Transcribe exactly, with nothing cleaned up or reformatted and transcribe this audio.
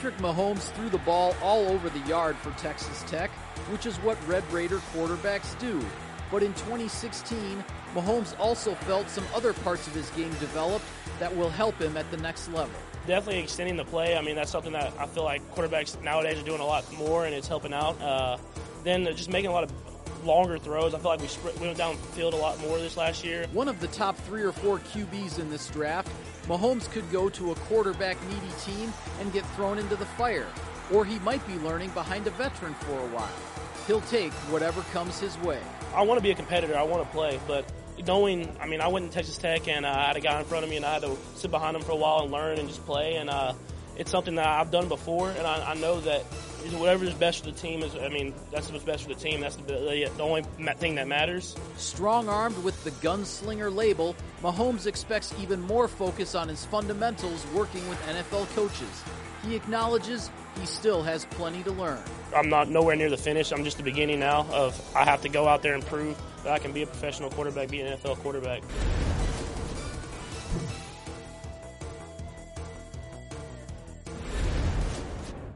Patrick Mahomes threw the ball all over the yard for Texas Tech, which is what Red Raider quarterbacks do. But in twenty sixteen, Mahomes also felt some other parts of his game developed that will help him at the next level. Definitely extending the play. I mean, that's something that I feel like quarterbacks nowadays are doing a lot more, and it's helping out. Uh, then just making a lot of longer throws. I feel like we, sp- we went down the field a lot more this last year. One of the top three or four Q Bs in this draft, Mahomes could go to a quarterback-needy team and get thrown into the fire. Or he might be learning behind a veteran for a while. He'll take whatever comes his way. I want to be a competitor. I want to play, but knowing, I mean, I went to Texas Tech and uh, I had a guy in front of me and I had to sit behind him for a while and learn and just play. And uh, it's something that I've done before, and I, I know that whatever is best for the team is, I mean, that's what's best for the team. That's the, the only thing that matters. Strong-armed with the gunslinger label, Mahomes expects even more focus on his fundamentals working with N F L coaches. He acknowledges he still has plenty to learn. I'm not nowhere near the finish. I'm just the beginning now of I have to go out there and prove that I can be a professional quarterback, be an N F L quarterback.